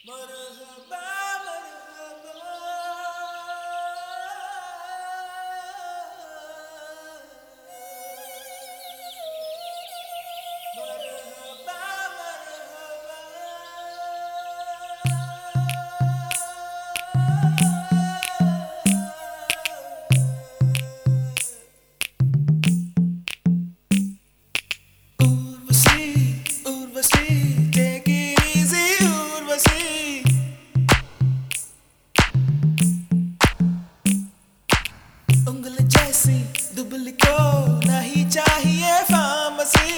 Marhaba Marhaba Marhaba Urvashi Urvashi take it easy Urvashi उंगली जैसी दुबली को नहीं चाहिए pharmacy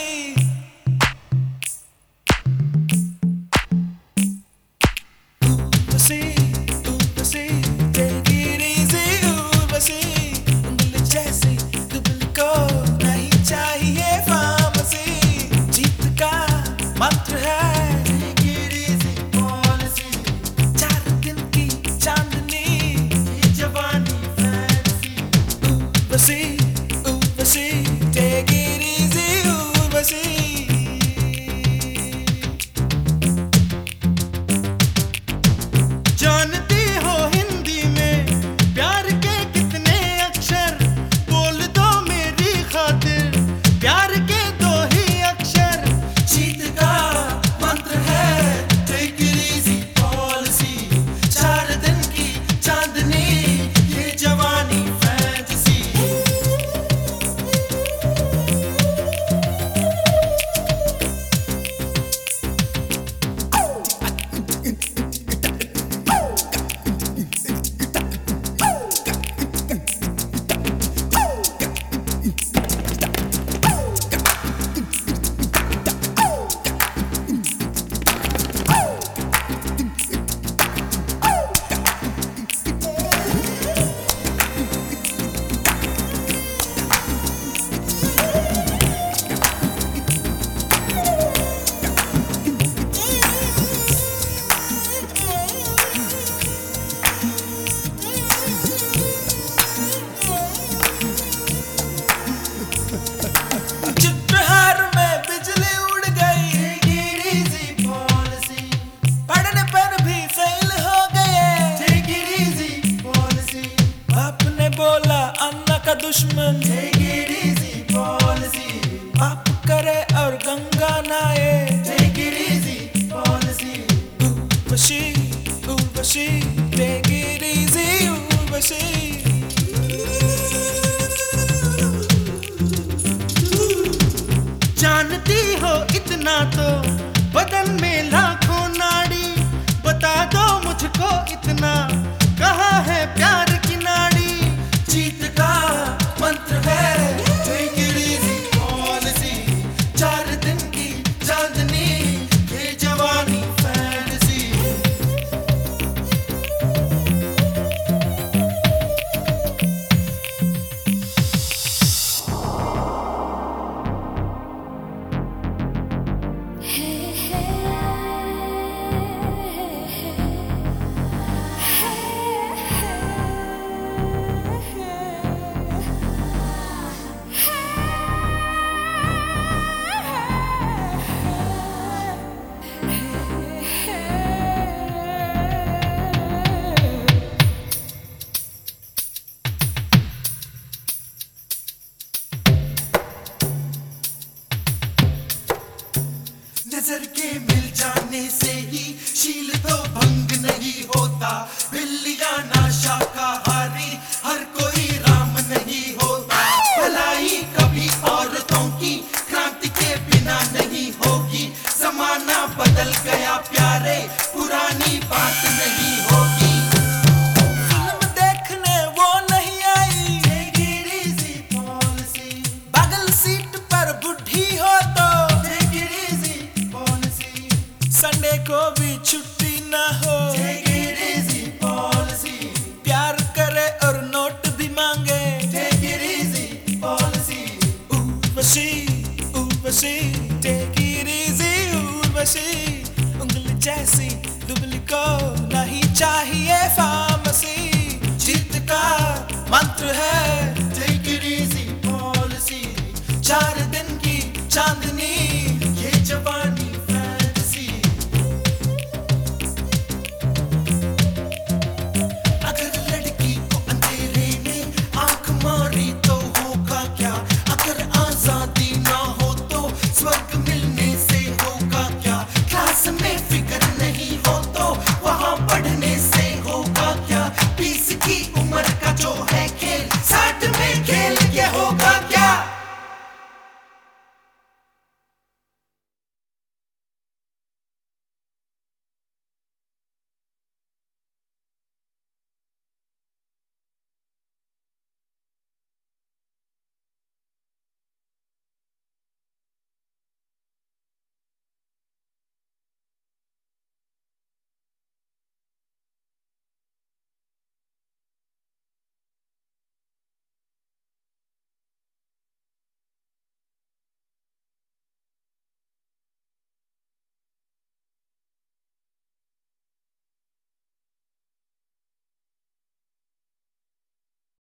Urvashi Urvashi take it easy Urvashi उंगली जैसी दुबली को नहीं चाहिए फार्मेसी जीत का मंत्र है take it easy policy 4 दिन की चांदनी ये जवानी Urvashi Urvashi take it easy Urvashi जानती हो हिंदी में प्यार के कितने अक्षर बोल दो मेरी खातिर प्यार के 2 ही अक्षर जीत का मंत्र है take it easy policy 4 दिन की चांदनी ये जवानी फैंटेसी चित्रहार में बिजली उड़ गई take it easy policy पढ़ने पर भी फेल हो गए take it easy policy बाप ने बोला अन्ना का दुश्मन take it easy policy पाप करे और गंगा नहाए take it easy policy Urvashi Urvashi take it easy Urvashi जानती हो इतना तो बदन में लाखों नाड़ी बता दो मुझको इतना कहाँ है प्यार की नाड़ी जीत का मंत्र है take it easy policy 4 दिन की चांदनी ये जवानी फैंटेसी नजर के मिल जाने से ही शील तो भंग नहीं होता बिल्लियां ना शाकाहारी हर कोई राम नहीं होता भलाई कभी औरतों की क्रांति के बिना नहीं होगी जमाना बदल गया प्यारे पुरानी बात नहीं होगी फिल्म देखने वो नहीं आई take it easy policy बगल सीट पर बुढ़ी हो तो संडे को भी छुट्टी ना हो take it easy policy प्यार करे और नोट भी मांगे take it easy policy Urvashi Urvashi take it easy Urvashi उंगली जैसी दुबली को नहीं चाहिए फार्मेसी जीत का मंत्र है take it easy policy 4 दिन की चांदनी